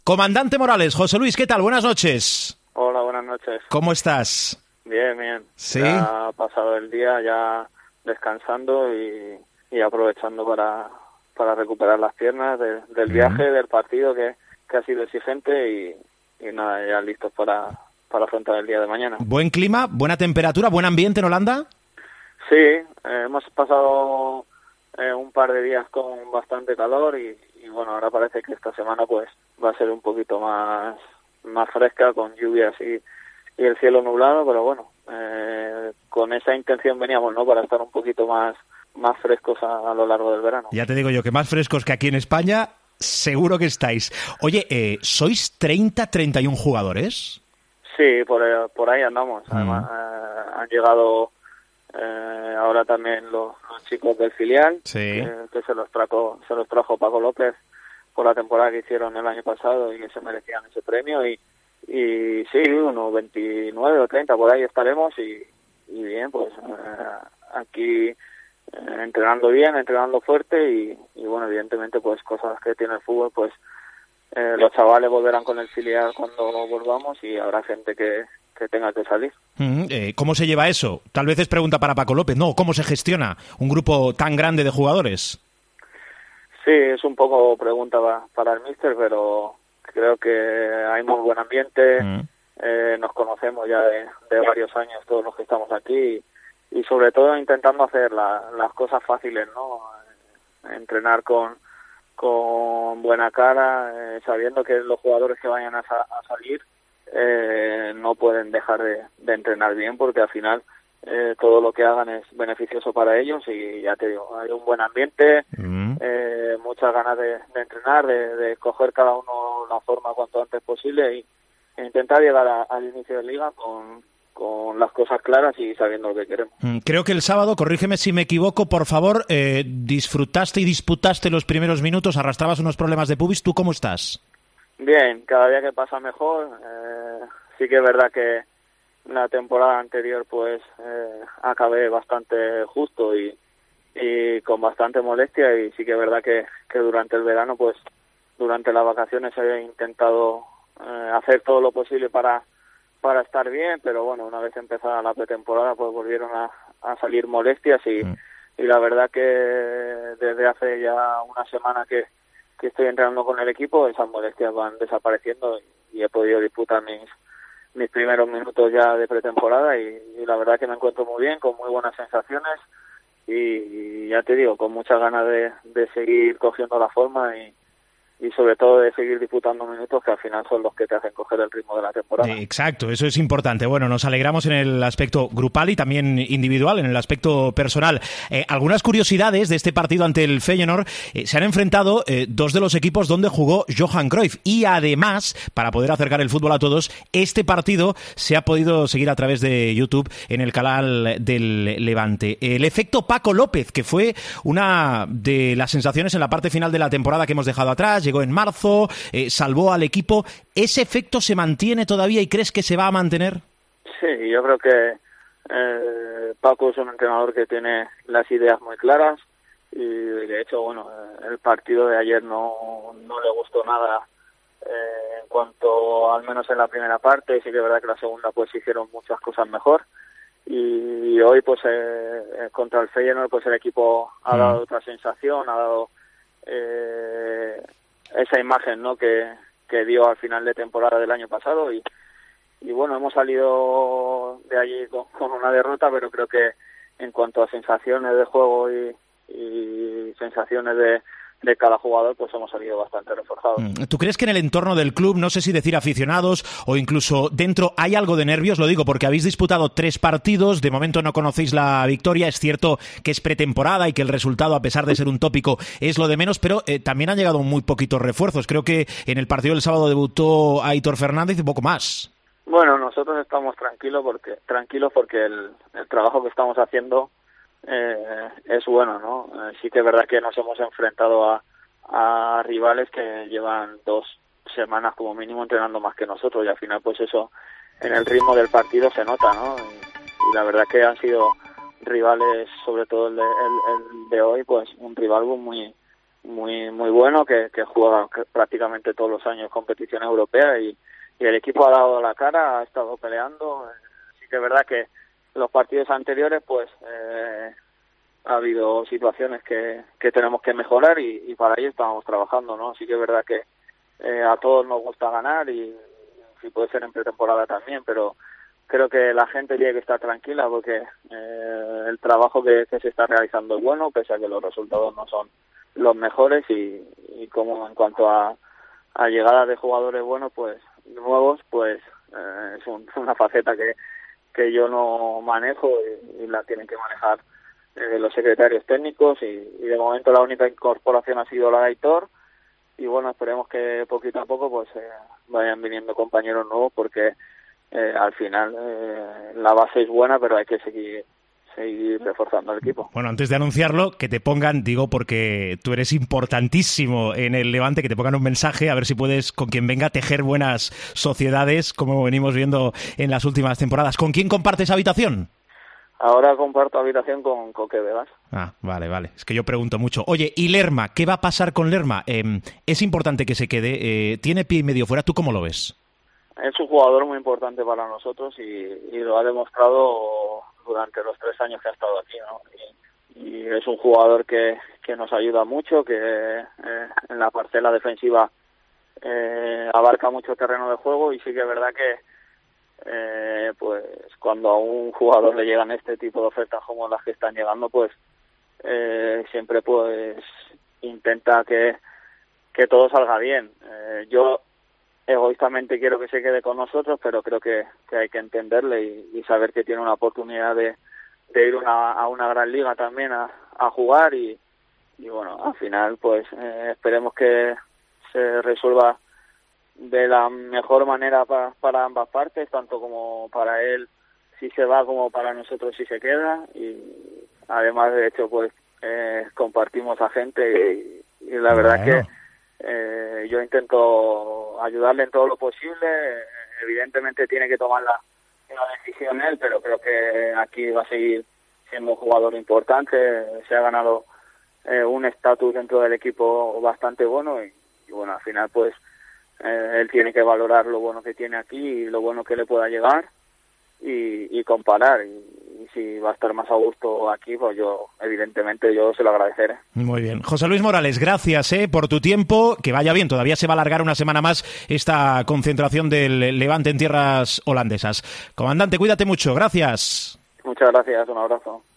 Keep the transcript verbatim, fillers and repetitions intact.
Comandante Morales, José Luis, ¿qué tal? Buenas noches. Hola, buenas noches. ¿Cómo estás? Bien, bien. ¿Sí? Ya ha pasado el día ya descansando y, y aprovechando para, para recuperar las piernas de, del viaje, mm. del partido que, que ha sido exigente y, y nada, ya listos para, para afrontar el día de mañana. ¿Buen clima, buena temperatura, buen ambiente en Holanda? Sí, eh, hemos pasado eh, un par de días con bastante calor y, y bueno, ahora parece que esta semana pues va a ser un poquito más, más fresca con lluvias y, y el cielo nublado, pero bueno, eh, con esa intención veníamos, ¿no? Para estar un poquito más, más frescos a, a lo largo del verano. Ya te digo yo que más frescos que aquí en España, seguro que estáis. Oye, eh, ¿sois treinta, treinta y un jugadores? Sí, por, por ahí andamos. Además, mm. eh, han llegado eh, ahora también los, los chicos del filial, sí. que, que se los trajo, se los trajo Paco López por la temporada que hicieron el año pasado y que se merecían ese premio y, y sí, unos veintinueve o treinta por ahí estaremos y, y bien, pues eh, aquí eh, entrenando bien, entrenando fuerte y, y bueno, evidentemente pues cosas que tiene el fútbol, pues eh, los chavales volverán con el filial cuando volvamos y habrá gente que, que tenga que salir. Mm, eh, ¿Cómo se lleva eso? Tal vez es pregunta para Paco López, no, ¿cómo se gestiona un grupo tan grande de jugadores? Sí, es un poco pregunta para el míster, pero creo que hay muy buen ambiente, mm. eh, nos conocemos ya de, de varios años todos los que estamos aquí y, y sobre todo intentando hacer la, las cosas fáciles, ¿no? Entrenar con, con buena cara, eh, sabiendo que los jugadores que vayan a, sa a salir eh, no pueden dejar de, de entrenar bien porque al final Eh, todo lo que hagan es beneficioso para ellos y ya te digo, hay un buen ambiente, mm. eh, muchas ganas de, de entrenar, de, de coger cada uno la forma cuanto antes posible y, e intentar llegar a, al inicio de liga con, con las cosas claras y sabiendo lo que queremos. Creo que el sábado, corrígeme si me equivoco, por favor, eh, disfrutaste y disputaste los primeros minutos, arrastrabas unos problemas de pubis, ¿tú cómo estás? Bien, cada día que pasa mejor, eh, sí que es verdad que la temporada anterior pues eh, acabé bastante justo y, y con bastante molestia y sí que es verdad que, que durante el verano pues durante las vacaciones he intentado eh, hacer todo lo posible para para estar bien, pero bueno, una vez empezada la pretemporada pues volvieron a, a salir molestias y, mm. y la verdad que desde hace ya una semana que, que estoy entrenando con el equipo esas molestias van desapareciendo y, y he podido disputar mis mis primeros minutos ya de pretemporada y, y la verdad que me encuentro muy bien, con muy buenas sensaciones y, y ya te digo, con muchas ganas de, de seguir cogiendo la forma y, y sobre todo de seguir disputando minutos que al final son los que te hacen coger el ritmo de la temporada. Exacto, eso es importante. Bueno, nos alegramos en el aspecto grupal y también individual, en el aspecto personal. Eh, algunas curiosidades de este partido ante el Feyenoord. Eh, se han enfrentado eh, dos de los equipos donde jugó Johan Cruyff y además, para poder acercar el fútbol a todos, este partido se ha podido seguir a través de YouTube en el canal del Levante. El efecto Paco López, que fue una de las sensaciones en la parte final de la temporada que hemos dejado atrás, llegó en marzo, eh, salvó al equipo. ¿Ese efecto se mantiene todavía y crees que se va a mantener? Sí, yo creo que eh, Paco es un entrenador que tiene las ideas muy claras y de hecho, bueno, el partido de ayer no, no le gustó nada eh, en cuanto, al menos en la primera parte, sí que es verdad que la segunda pues hicieron muchas cosas mejor y hoy pues eh, contra el Feyenoord pues el equipo ha dado otra sensación, ha dado eh, esa imagen, ¿no? que, que dio al final de temporada del año pasado y, y bueno, hemos salido de allí con, con una derrota, pero creo que en cuanto a sensaciones de juego y, y sensaciones de, de cada jugador, pues hemos salido bastante reforzados. ¿Tú crees que en el entorno del club, no sé si decir aficionados o incluso dentro, hay algo de nervios? Lo digo porque habéis disputado tres partidos, de momento no conocéis la victoria, es cierto que es pretemporada y que el resultado, a pesar de ser un tópico, es lo de menos, pero eh, también han llegado muy poquitos refuerzos. Creo que en el partido del sábado debutó Aitor Fernández y poco más. Bueno, nosotros estamos tranquilos porque tranquilos porque el, el trabajo que estamos haciendo Eh, es bueno, ¿no? Eh, sí que es verdad que nos hemos enfrentado a, a rivales que llevan dos semanas como mínimo entrenando más que nosotros y al final pues eso en el ritmo del partido se nota, ¿no? Y, y la verdad que han sido rivales, sobre todo el de, el, el de hoy, pues un rival muy muy muy bueno, que, que juega prácticamente todos los años competición europea y, y el equipo ha dado la cara, ha estado peleando. Sí que es verdad que los partidos anteriores pues eh, ha habido situaciones que, que tenemos que mejorar y, y para ello estamos trabajando, ¿no? Sí que es verdad que eh, a todos nos gusta ganar y si puede ser en pretemporada también, pero creo que la gente tiene que estar tranquila porque eh, el trabajo que, que se está realizando es bueno, pese a que los resultados no son los mejores y, y como en cuanto a, a llegada de jugadores buenos, pues nuevos, pues eh, es un, una faceta que, que yo no manejo y, y la tienen que manejar eh, los secretarios técnicos y, y de momento la única incorporación ha sido la de Aitor y bueno, esperemos que poquito a poco pues eh, vayan viniendo compañeros nuevos porque eh, al final eh, la base es buena, pero hay que seguir seguir reforzando el equipo. Bueno, antes de anunciarlo, que te pongan, digo, porque tú eres importantísimo en el Levante, que te pongan un mensaje, a ver si puedes, con quien venga, tejer buenas sociedades, como venimos viendo en las últimas temporadas. ¿Con quién compartes habitación? Ahora comparto habitación con Coque Vegas. Ah, vale, vale. Es que yo pregunto mucho. Oye, ¿y Lerma? ¿Qué va a pasar con Lerma? Eh, es importante que se quede. Eh, ¿Tiene pie y medio fuera? ¿Tú cómo lo ves? Es un jugador muy importante para nosotros y, y lo ha demostrado durante los tres años que ha estado aquí, ¿no? Y, y es un jugador que, que nos ayuda mucho, que eh, en la parcela defensiva eh, abarca mucho terreno de juego y sí que es verdad que eh, pues cuando a un jugador le llegan este tipo de ofertas como las que están llegando, pues eh, siempre pues intenta que, que todo salga bien. Eh, yo egoístamente quiero que se quede con nosotros, pero creo que, que hay que entenderle y, y saber que tiene una oportunidad de, de ir una, a una gran liga también a, a jugar y, y bueno, al final pues eh, esperemos que se resuelva de la mejor manera pa, para ambas partes, tanto como para él si se va como para nosotros si se queda y además de hecho pues eh, compartimos a gente y, y la verdad bueno. que Eh, yo intento ayudarle en todo lo posible. Evidentemente tiene que tomar la, la decisión él, pero creo que aquí va a seguir siendo un jugador importante. Se ha ganado eh, un estatus dentro del equipo bastante bueno y, y bueno, al final pues eh, él tiene que valorar lo bueno que tiene aquí y lo bueno que le pueda llegar y, y comparar y, y si va a estar más a gusto aquí, pues yo, evidentemente, yo se lo agradeceré. Muy bien. José Luis Morales, gracias eh, por tu tiempo, que vaya bien, todavía se va a alargar una semana más esta concentración del Levante en tierras holandesas. Comandante, cuídate mucho, gracias. Muchas gracias, un abrazo.